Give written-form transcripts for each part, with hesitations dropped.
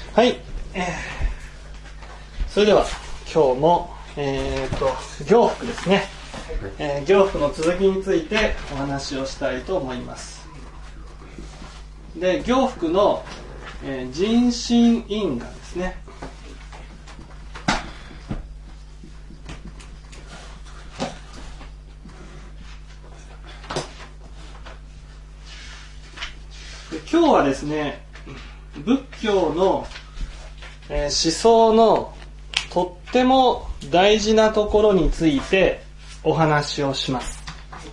はい、それでは今日も、行福ですね、行福の続きについてお話をしたいと思います。で、行福の、人心因果ですね。で、今日はですね、仏教の、思想のとっても大事なところについてお話をします。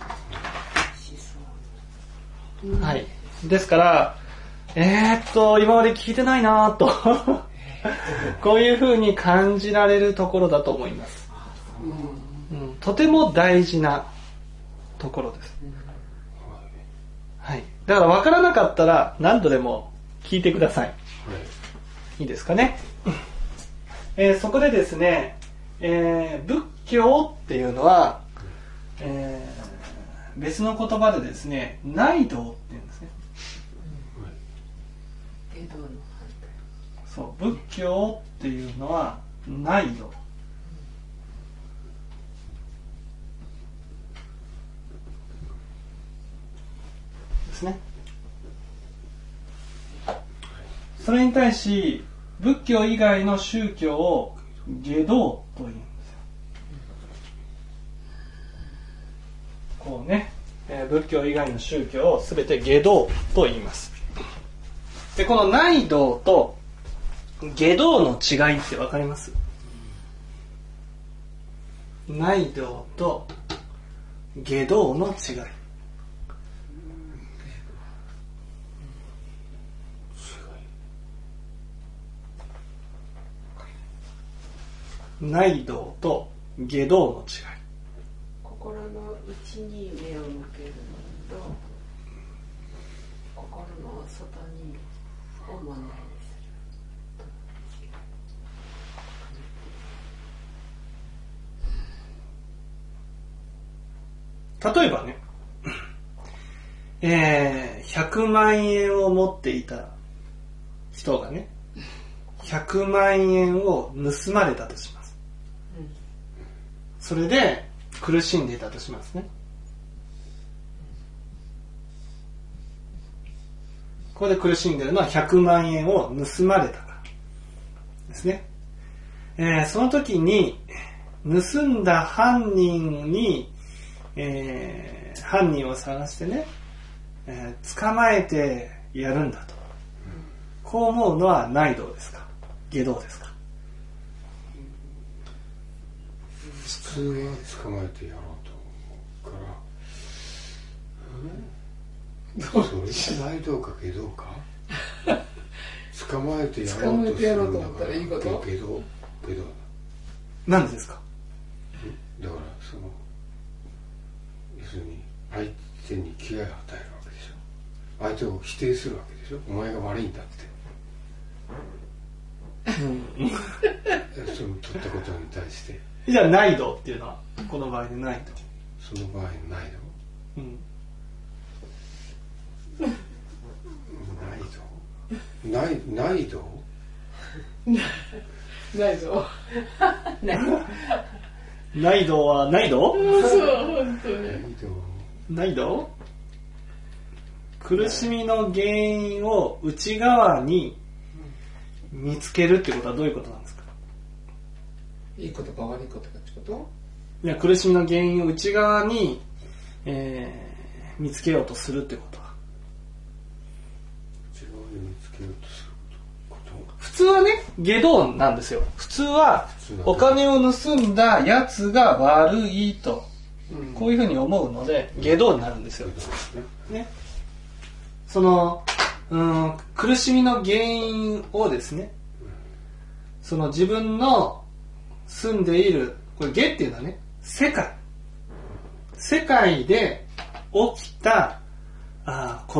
はい。ですから、今まで聞いてないなとこういうふうに感じられるところだと思います。とても大事なところです。はい。だから分からなかったら何度でも聞いてください。いいですかね。そこでですね、仏教っていうのは、別の言葉でですね、内道っていうんですね。そう、仏教っていうのは内道ですね。それに対し仏教以外の宗教を外道というんですよ。こうね、仏教以外の宗教をすべて外道と言います。で、この内道と外道の違いってわかります？内道と外道の違い。内道と外道の違い。 心の内に目を向けるのと心の外にを問題にする。例えばね、100万円を持っていた人がね、100万円を盗まれたとします。それで苦しんでいたとしますね。ここで苦しんでいるのは100万円を盗まれたからですね。その時に盗んだ犯人に、犯人を探してね、捕まえてやるんだと。こう思うのは内道ですか、外道ですか？ 普通は捕まえてやろうと思うから、それ内道か外道か捕まえてやろうとするんだから外道なんでですか？ だから要するに相手に危害を与えるわけでしょ。相手を否定するわけでしょ。お前が悪いんだってその取ったことに対して。 じゃあ内道っていうのはこの場合で内道。 その場合の内道。内道。 内道は内道？ そう本当に。 内道？苦しみの原因を内側に見つけるってことはどういうことなんですか？ いいことか悪いことかってこと？ いや、苦しみの原因を内側に、見つけようとするってことは、 内側に見つけようとすること。 普通はね、外道なんですよ。普通はお金を盗んだやつが悪いと、こういうふうに思うので外道になるんですよ。ね。その苦しみの原因をですね、その自分の住んでいる、これ下っていうのはね、世界で起きたこと、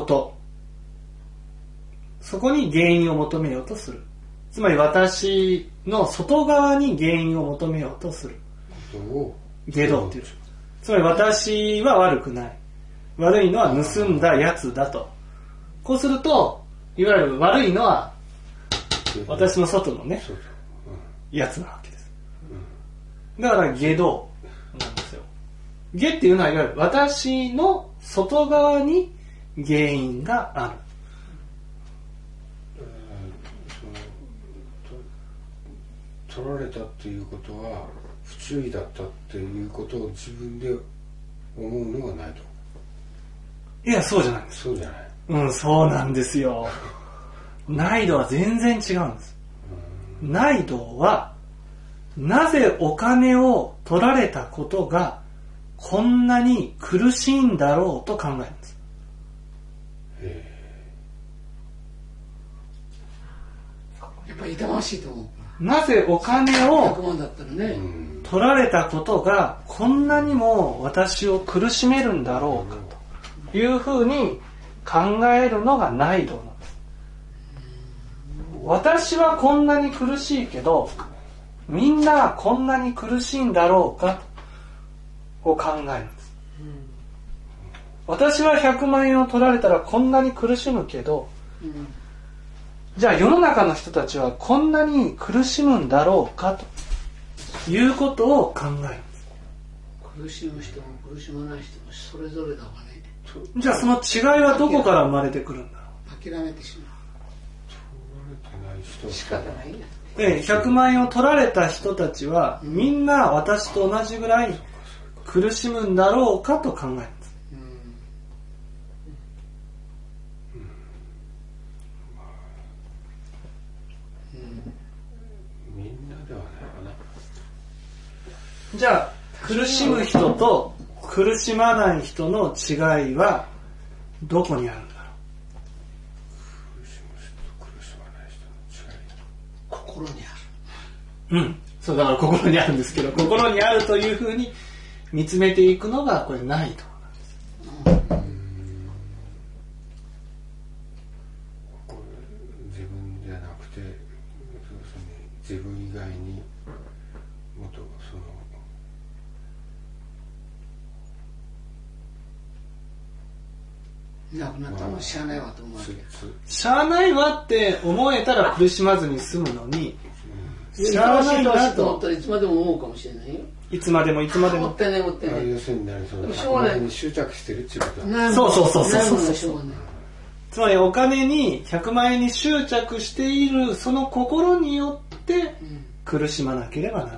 そこに原因を求めようとする。つまり私の外側に原因を求めようとする。外道っていう。つまり私は悪くない。悪いのは盗んだやつだと。こうすると、いわゆる悪いのは私の外のね、やつなわけです。だから下道なんですよ。下っていうのはいわゆる私の外側に原因がある。 取られたっていうことは不注意だったっていうことを自分で思うのがないと。 いや、そうじゃないんです。 そうじゃない。 うん、そうなんですよ。内道は全然違うんです。内道はなぜお金を取られたことがこんなに苦しいんだろうと考えるんです。 やっぱり痛ましいと思う。 なぜお金を取られたことがこんなにも私を苦しめるんだろうかというふうに考えるのが内道なんです。私はこんなに苦しいけどみんなこんなに苦しいんだろうかと考えるんです。私は100万円を取られたらこんなに苦しむけど、じゃあ世の中の人たちはこんなに苦しむんだろうかということを考えるんです。 苦しむ人も苦しまない人もそれぞれだわね。 じゃあその違いはどこから生まれてくるんだろう。諦めてしまう。仕方ないんだ。 100万円を取られた人たちはみんな私と同じぐらい苦しむんだろうかと考えるんです。 みんなではないかな。 じゃあ苦しむ人と苦しまない人の違いはどこにあるんだろう。 苦しむ人と苦しまない人の違い。 心にある。うん。そうだから心にあるんですけど、心にあるというふうに見つめていくのがこれないと。 自分じゃなくて自分以外にもっとそのなくなったのはしゃあないわと思うわけ。 しゃあないわって思えたら苦しまずに済むのに、 しゃあないなと思ったらいつまでも思うかもしれないよ。 いつまでもいつまでも。 もったいないもったいない。 要するにそのに執着してるっていうことだ。 そう。つまりお金に100万円に執着しているその心によって苦しまなければならない。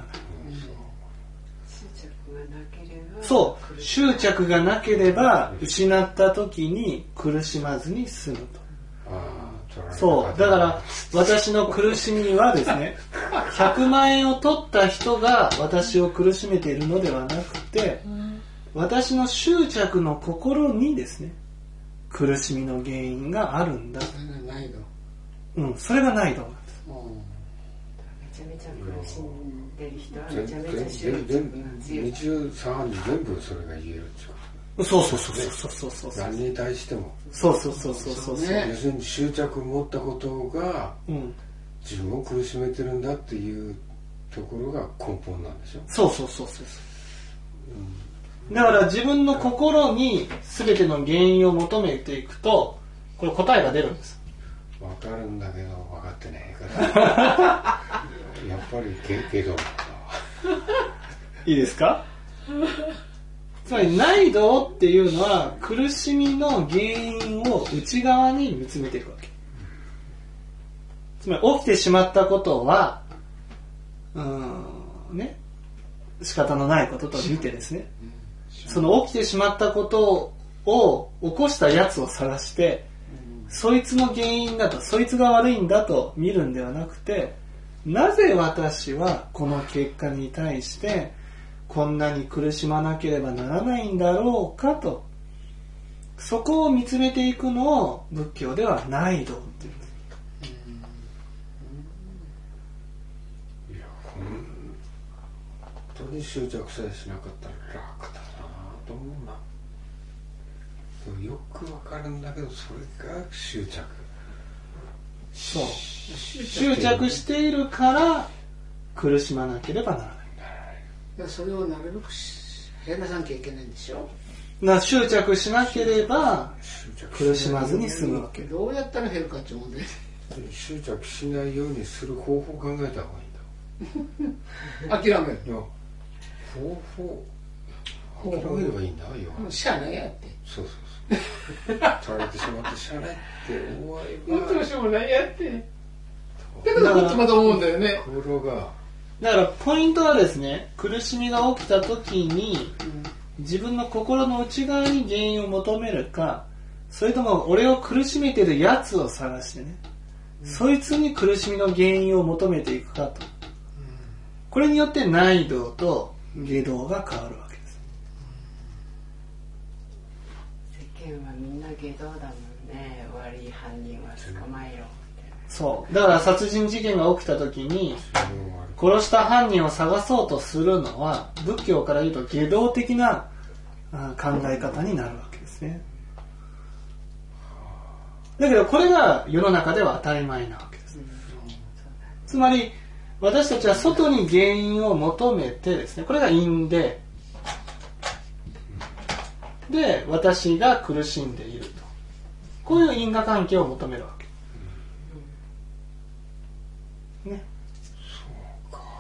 そう、執着がなければ失った時に苦しまずに済むと。そう、だから私の苦しみはですね、100万円を取った人が私を苦しめているのではなくて、私の執着の心にですね、苦しみの原因があるんだ。 それがないの。 うん、それがないと思うんです。 めちゃめちゃ苦しんでる人はめちゃめちゃ執着が強い。 日常茶飯事全部それが言えるっていうこと。 そう。 何に対しても。 そう。 要するに執着を持ったことが、自分を苦しめてるんだっていうところが根本なんでしょ。 そう。だから自分の心に全ての原因を求めていくと、これ答えが出るんです。 わかるんだけど分かってねえからやっぱりけどいいですか？つまり内道っていうのは苦しみの原因を内側に見つめていくわけ。つまり起きてしまったことは仕方のないことと見てですね、その起きてしまったことを起こしたやつを探して、そいつの原因だと、そいつが悪いんだと見るんではなくて、なぜ私はこの結果に対してこんなに苦しまなければならないんだろうかと、そこを見つめていくのを仏教では内道っていうんです。 いや、本当に執着さえしなかったら楽だなと思うな。よくわかるんだけど、それが執着。 そう。執着しているから苦しまなければならない。 それをなるべく減らさなきゃいけないんでしょ。 執着しなければ苦しまずに済むわけ。 どうやったら減るかっていう問題。 執着しないようにする方法を考えた方がいいんだ。 諦める。 いや、方法諦めればいいんだよ。 しゃあないやって。 そうされてしまってしゃあないって思えば。 どうしようもないやって。だからこっちまた思うんだよね。 ところが。 だからポイントはですね、苦しみが起きた時に、自分の心の内側に原因を求めるか、それとも俺を苦しめてるやつを探してね、そいつに苦しみの原因を求めていくかと。これによって内道と外道が変わるわけです。 世間はみんな外道だもんね。悪い犯人は捕まえろ。 そう。だから殺人事件が起きた時に、殺した犯人を探そうとするのは、仏教から言うと外道的な考え方になるわけですね。だけどこれが世の中では当たり前なわけです。つまり私たちは外に原因を求めてですね、これが因で、私が苦しんでいると。こういう因果関係を求めるわけ。ね。 そうか。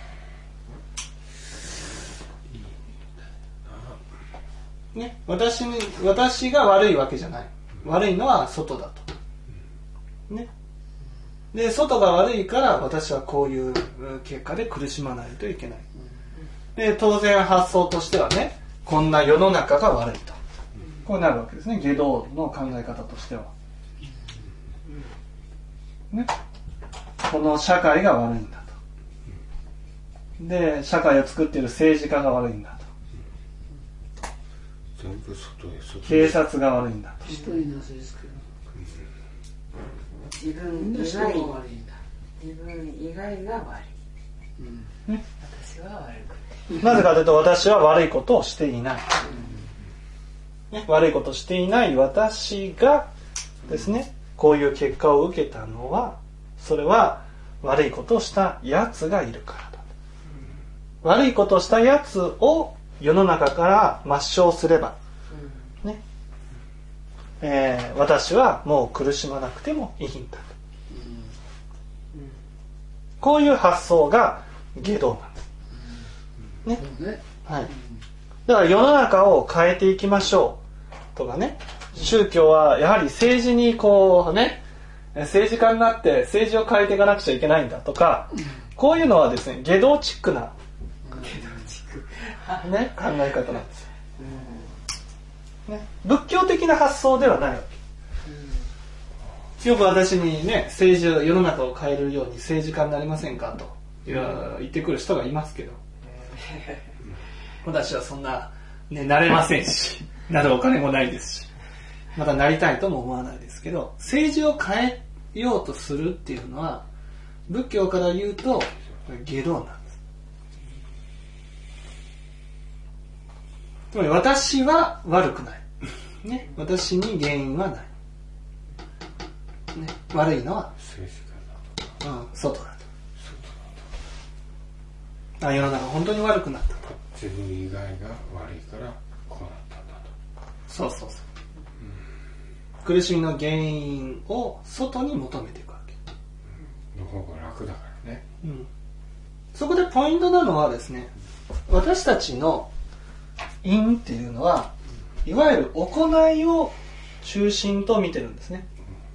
ね、私が悪いわけじゃない。悪いのは外だと。ね。で、外が悪いから私はこういう結果で苦しまないといけない。で、当然発想としてはね、こんな世の中が悪いと。こうなるわけですね。外道の考え方としては。ね。この社会が悪いんだと。で、社会を作っている政治家が悪いんだと。 全部外へ警察が悪いんだと。 人いなせですけど。 自分以外が悪いんだ。自分以外が悪い。ね、私は悪くない。 なぜかというと私は悪いことをしていない。ね、悪いことをしていない私がですね、こういう結果を受けたのは、それは悪いことをしたやつがいるからだ。悪いことをしたやつを世の中から抹消すれば、ね、私はもう苦しまなくてもいいんだと。こういう発想が外道なんです。ね。はい。だから世の中を変えていきましょうとかね。宗教はやはり政治にこうね、政治家になって政治を変えていかなくちゃいけないんだとか、こういうのはですね、外道チックな、ね、考え方なんですよ。ね、仏教的な発想ではないわけ。よく私にね、世の中を変えるように政治家になりませんかと言ってくる人がいますけど、私はそんな、ね、なれませんし、なるお金もないですし、またなりたいとも思わないですけど、政治を変えようとするっていうのは仏教から言うと外道なんです。つまり私は悪くない、ね、私に原因はない、ね、悪いのは外だと。世の中本当に悪くなったと。 自分以外が悪いからこうなったんだと。 そうそうそう。苦しみの原因を外に求めていくわけ。 の方が楽だからね。 うん。そこでポイントなのはですね、私たちの因っていうのは、いわゆる行いを中心と見てるんですね。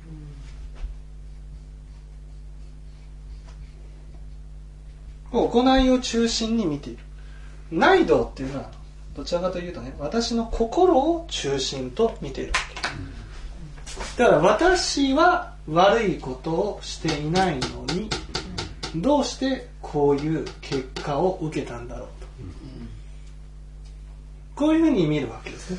行いを中心に見ている。内道っていうのはどちらかというとね、私の心を中心と見ているわけ。だから私は悪いことをしていないのに、どうしてこういう結果を受けたんだろうと。こういうふうに見るわけですね。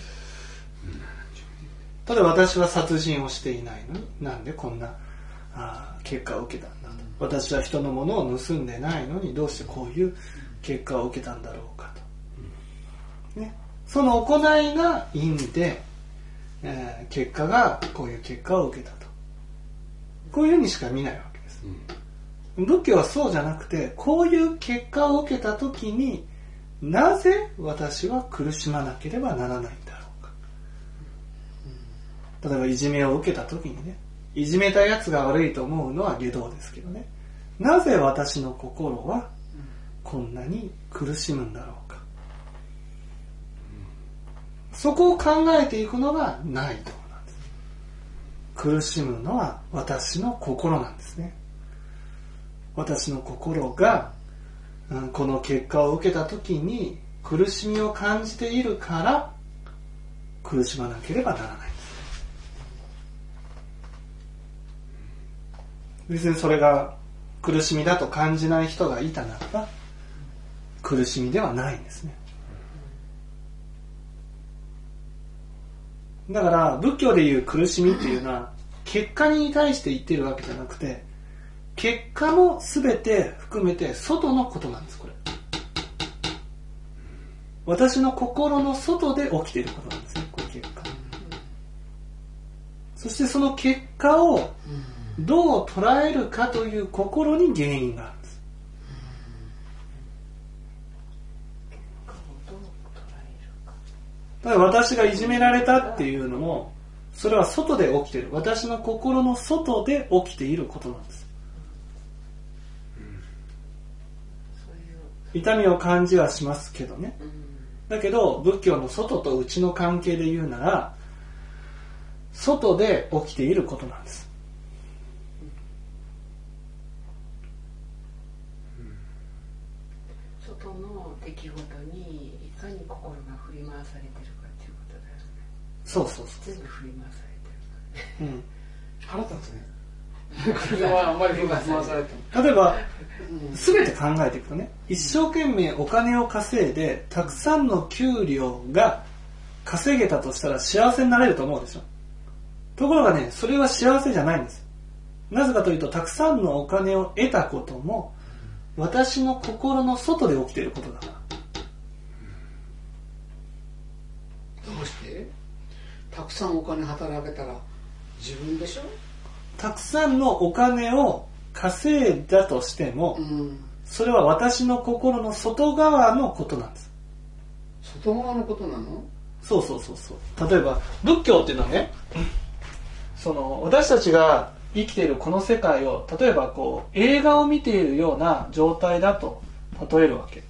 例えば私は殺人をしていないのに、なんでこんな結果を受けたんだと。私は人のものを盗んでないのに、どうしてこういう結果を受けたんだろうかと。ね、その行いが因で、結果がこういう結果を受けたと。こういうふうにしか見ないわけです。仏教はそうじゃなくて、こういう結果を受けたときに、なぜ私は苦しまなければならないんだろうか。例えばいじめを受けたときにね、 いじめたやつが悪いと思うのは外道ですけどね。なぜ私の心はこんなに苦しむんだろうか。そこを考えていくのがないところなんです。苦しむのは私の心なんですね。私の心が、この結果を受けた時に苦しみを感じているから苦しまなければならないんです。別にそれが苦しみだと感じない人がいたならば苦しみではないんですね。だから仏教でいう苦しみっていうのは結果に対して言っているわけじゃなくて、結果も全て含めて外のことなんです。これ私の心の外で起きていることなんですね。これ結果。そしてその結果をどう捉えるかという心に原因があるんです。だから私がいじめられたっていうのもそれは外で起きている、私の心の外で起きていることなんです。痛みを感じはしますけどね。だけど仏教の外と内の関係で言うなら外で起きていることなんです。 外の出来事にいかに心が振り回されてるかっていうことだよね。 そうそうそう。 全部振り回されてるからね。 腹立つね。それはあんまり振り回されても。 例えば全て考えていくとね、一生懸命お金を稼いでたくさんの給料が稼げたとしたら幸せになれると思うでしょ。ところがね、それは幸せじゃないんです。なぜかというと、たくさんのお金を得たことも私の心の外で起きていることだから。 どうしてたくさんお金働けたら自分でしょ。 たくさんのお金を稼いだとしても、それは私の心の外側のことなんです。 外側のことなの？ そうそうそうそう。例えば仏教っていうのはね、その私たちが生きているこの世界を例えばこう映画を見ているような状態だと例えるわけ。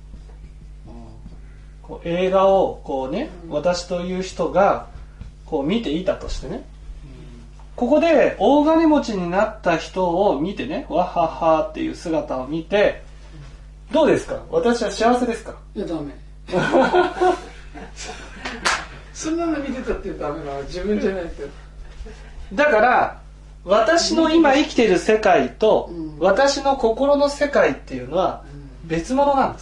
こう映画をこうね、私という人がこう見ていたとしてね、ここで大金持ちになった人を見てね、わははっていう姿を見て、どうですか？私は幸せですか？ いや、ダメ。そんなの見てたってダメな、自分じゃないと。 だから私の今生きている世界と私の心の世界っていうのは別物なんです。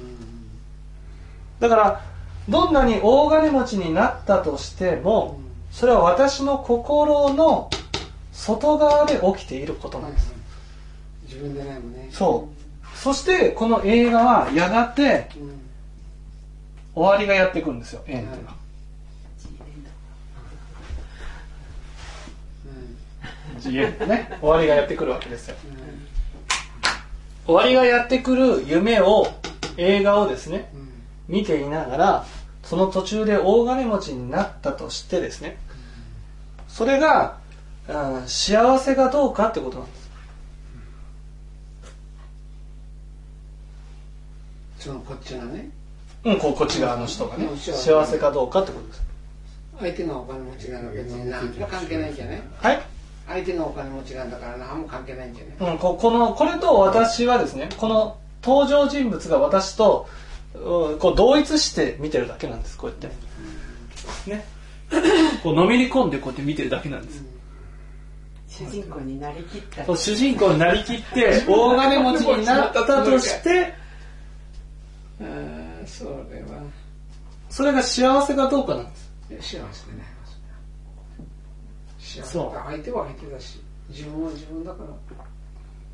だからどんなに大金持ちになったとしても、それは私の心の外側で起きていることなんです。 自分でないもんね。 そう。そしてこの映画はやがて終わりがやってくるんですよ。縁っていうのは。ね、終わりがやってくるわけですよ。終わりがやってくる夢を、映画をですね、見ていながら、その途中で大金持ちになったとしてですね、それが幸せかどうかってことなんです。 そのこっちがね、 こっち側の人がね、幸せかどうかってことです。 相手がお金持ちなの別に何も関係ないんじゃない？ はい。 相手がお金持ちなんだから何も関係ないんじゃない？ これと私はですね、この登場人物が私とこう同一して見てるだけなんです。こうやってね、こうのめり込んでこうやって見てるだけなんです。 主人公になりきった。 そう、主人公になりきって大金持ちになったとして、それが幸せかどうかなんです。 幸せでね。そう。相手は相手だし、自分は自分だから。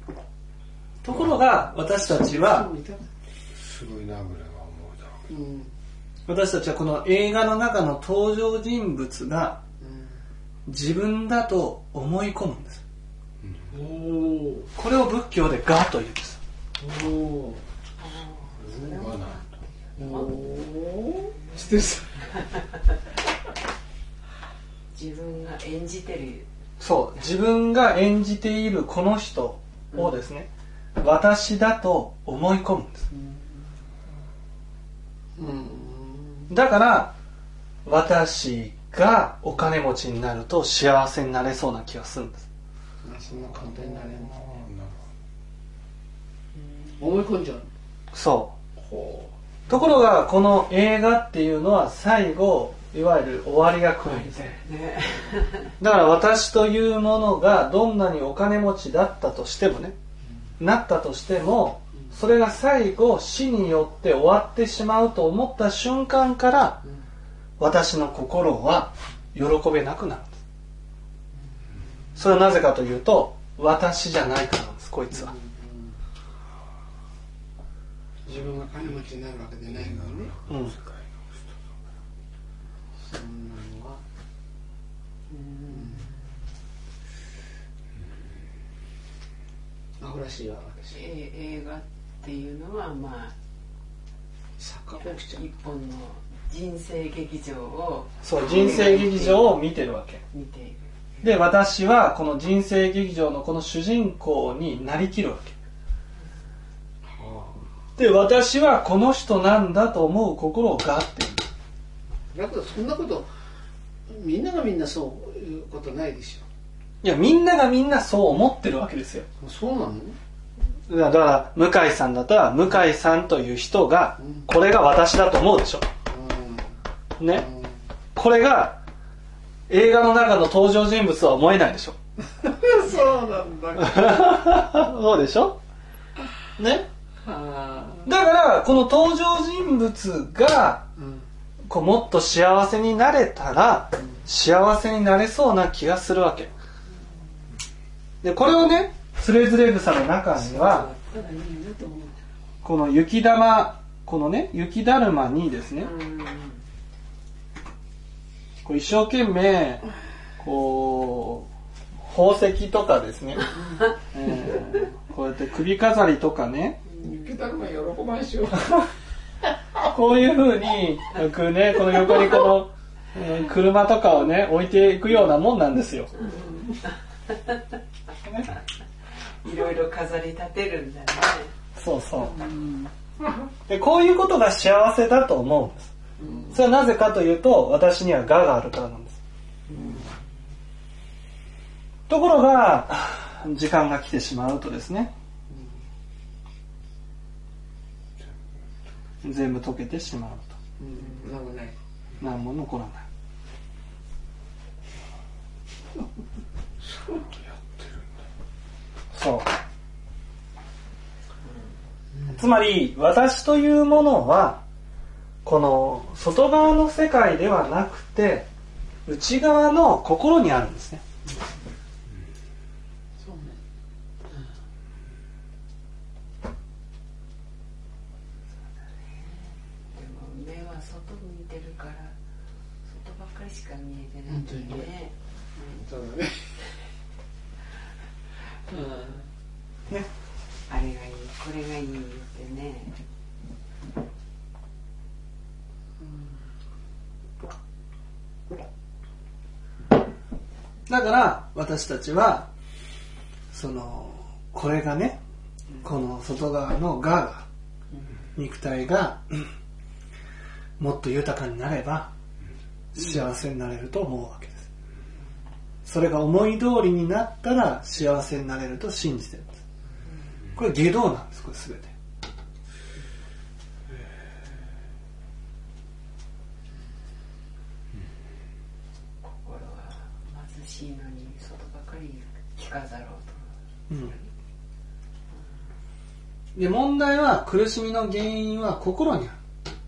ところが私たちはすごいなぐらいは思うだろう。 私たちはこの映画の中の登場人物が自分だと思い込むんです。これを仏教で我というんです。 自分が演じてるそう自分が演じているこの人をですね、私だと思い込むんです、だから私がお金持ちになると幸せになれそうな気がするんです。 そんな簡単になれるんだね。思い込んじゃう。 そうところがこの映画っていうのは最後いわゆる終わりが来るんです、だから私というものがどんなにお金持ちだったとしてもね、なったとしてもそれが最後死によって終わってしまうと思った瞬間から私の心は喜べなくなるんです。それはなぜかというと私じゃないからなんです、こいつは。 自分が金持ちになるわけでないのにね、そんなのはアホらしいわ私。 映画っていうのはまあ錯覚起きちゃう。 一本の人生劇場をそう人生劇場を見てるわけ見ている。 で私はこの人生劇場のこの主人公になりきるわけで、私はこの人なんだと思う心があっている。 だけどそんなことみんながみんなそういうことないでしょ。 いやみんながみんなそう思ってるわけですよ。 そうなの？ だから向井さんだったら向井さんという人がこれが私だと思うでしょ、ね、これが映画の中の登場人物は思えないでしょそうなんだそうでしょね。だからこの登場人物がこうもっと幸せになれたら幸せになれそうな気がするわけで、これをねつれづれ草の中にはこの雪玉、このね雪だるまにですね、こう一生懸命こう宝石とかですね、こうやって首飾りとかね、 雪だるま喜ばんしよこういう風にね、この横にこの車とかをね置いていくようなもんなんですよ。 いろいろ飾り立てるんだね。 そうそう。でこういうことが幸せだと思うんです。それはなぜかというと私には我があるからなんです。ところが時間が来てしまうとですね、全部溶けてしまうと、 なんもない、 何も残らない。 そうやってるんだ。 そう、つまり私というものはこの外側の世界ではなくて内側の心にあるんですね。 そうね、 でも目は外向いてるから外ばっかりしか見えてないんだよね。 そうだねね、 あれがいい、これがいいってね。 だから私たちはこれがね、この外側の我が、肉体がもっと豊かになれば幸せになれると思うわけです。それが思い通りになったら幸せになれると信じてるんです。これ外道なんです、これ全て。 心は貧しいのに外ばかり着飾ろうと。 で問題は苦しみの原因は心にある。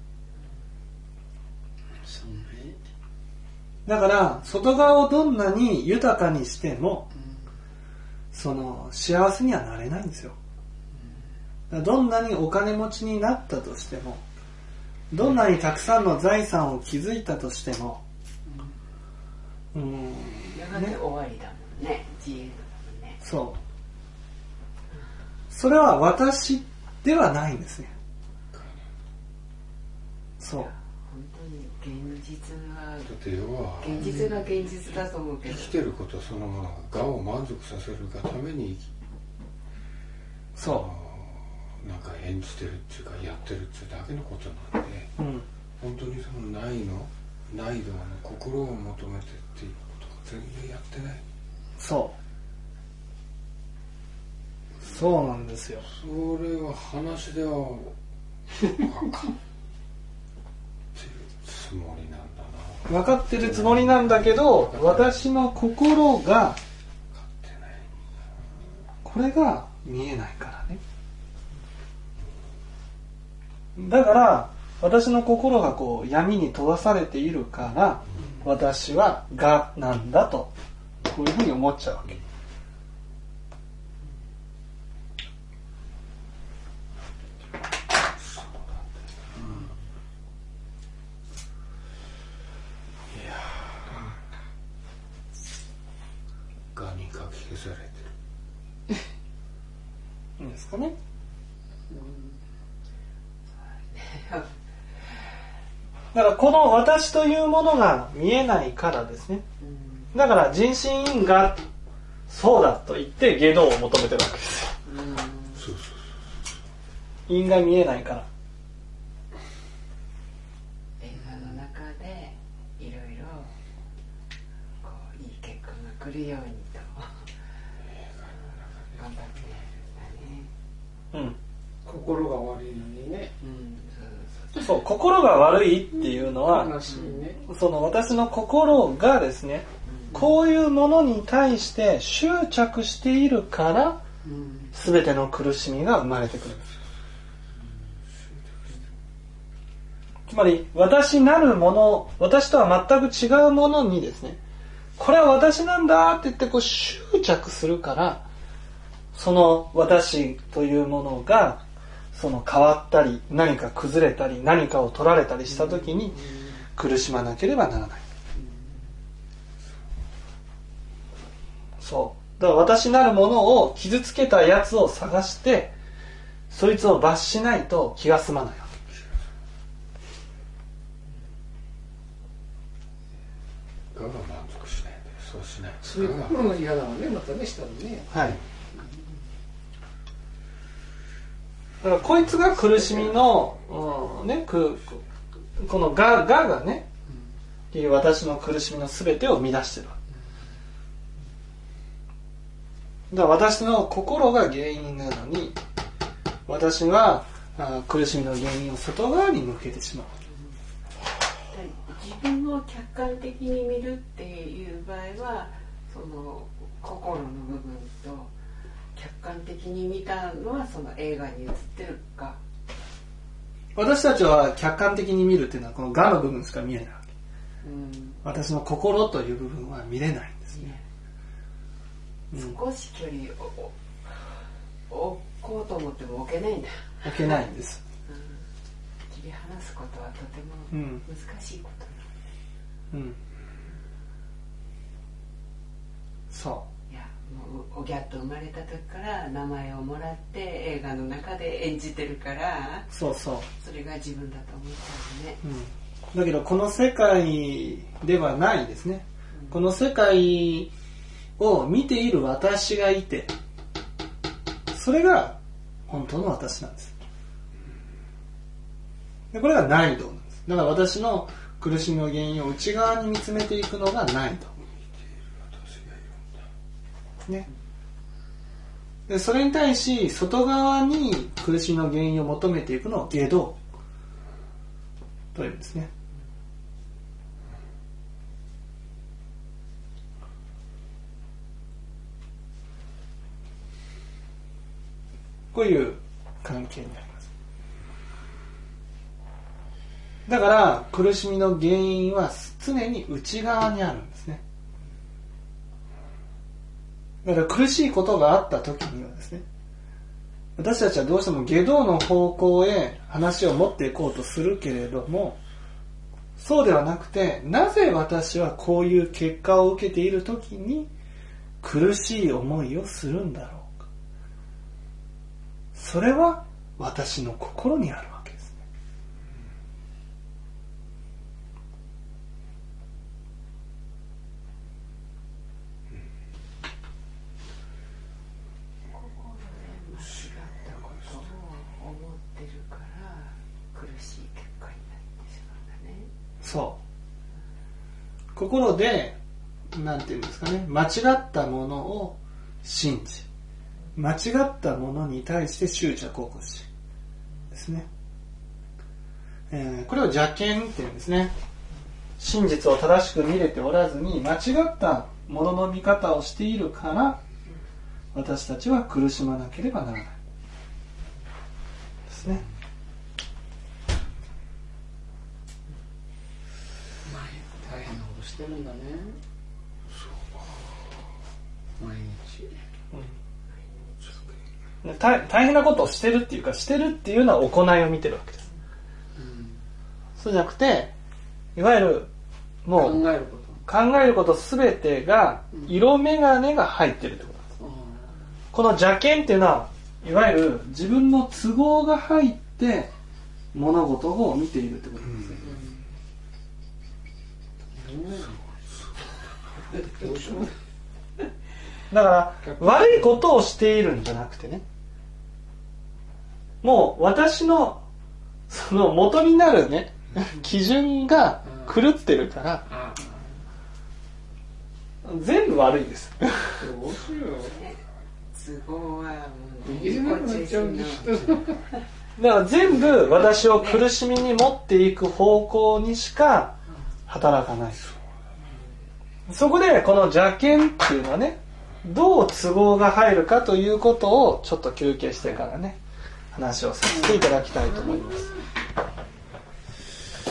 そうね、 だから外側をどんなに豊かにしても幸せにはなれないんですよ。どんなにお金持ちになったとしても、どんなにたくさんの財産を築いたとしても、 やがて終わりだもんね、自由だもんね。 そう。それは私ではないんですね。そう。 本当に現実だって要は現実が現実だと思うけど、 生きてることそのものが我を満足させるがためになんか演じてるっていうかやってるっていうだけのことなんで、本当にその内道の心を求めてっていうことが全然やってない。 そうなんですよ。 それは話では分かってるつもりなんだな。 分かってるつもりなんだけど、私の心がこれが見えないからね。だから私の心がこう闇に閉ざされているから、私は我なんだとこういうふうに思っちゃうわけ。 我に書き消されてるいいんですかね。だからこの私というものが見えないからですね。だから人心因果そうだと言って外道を求めてるわけですよ。因が見えないから。 映画の中でいろいろこういい結果が来るようにと頑張ってるんだね。 心が悪いのにね。 そう、心が悪いっていうのは、 ね、 その私の心がですね、こういうものに対して執着しているから、全ての苦しみが生まれてくるんです。つまり私なるもの、私とは全く違うものにですね、これは私なんだって言ってこう執着するから、その私というものがその変わったり何か崩れたり何かを取られたりした時に苦しまなければならない。そうだから私なるものを傷つけたやつを探してそいつを罰しないと気が済まないわけ。我が満足しないでそうしない。 そういう心の嫌だわね、またね、したらね。 はい。だからこいつが苦しみの、ね、この我がね、私の苦しみの全てを生み出してる。だから私の心が原因なのに、私は苦しみの原因を外側に向けてしまう。 自分を客観的に見るっていう場合は、その心の部分と客観的に見たのはその映画に映ってるか。 私たちは客観的に見るっていうのはこの我の部分しか見えないわけ。私の心という部分は見れないんですね。 少し距離を置こうと思っても置けないんだ。 置けないんです。 切り離すことはとても難しいことなので。 そう。 いや、もうおぎゃっと生まれた時から名前をもらって映画の中で演じてるから、 そうそう。 それが自分だと思っちゃうね。 だけどこの世界ではないですね。この世界を見ている私がいて、それが本当の私なんです。でこれが内道なんです。だから私の苦しみの原因を内側に見つめていくのが内道。ね。でそれに対し外側に苦しみの原因を求めていくのを外道というんですね。こういう関係になります。だから苦しみの原因は常に内側にあるんですね。だから苦しいことがあった時にはですね、私たちはどうしても外道の方向へ話を持っていこうとするけれども、そうではなくて、なぜ私はこういう結果を受けている時に苦しい思いをするんだろうか。それは私の心にあるわけですね。 そう心でなんていうんですかね、間違ったものを信じ、間違ったものに対して執着を起こしですね、これを邪見っていうんですね。真実を正しく見れておらずに間違ったものの見方をしているから私たちは苦しまなければならないですね。 大変なことしてるんだね。毎日、 大変なことをしてるっていうか、してるっていうのは行いを見てるわけです、そうじゃなくて、いわゆるもう考えること全てが色眼鏡が入ってるってことです、この邪見っていうのはいわゆる自分の都合が入って物事を見ているってことです、だから悪いことをしているんじゃなくてね、もう私のその元になるね基準が狂ってるから全部悪いです。 どうしよう。都合はもういけなくなっちゃうんですだから全部私を苦しみに持っていく方向にしか働かない。そこでこの邪見っていうのはね、どう都合が入るかということをちょっと休憩してからね話をさせていただきたいと思います。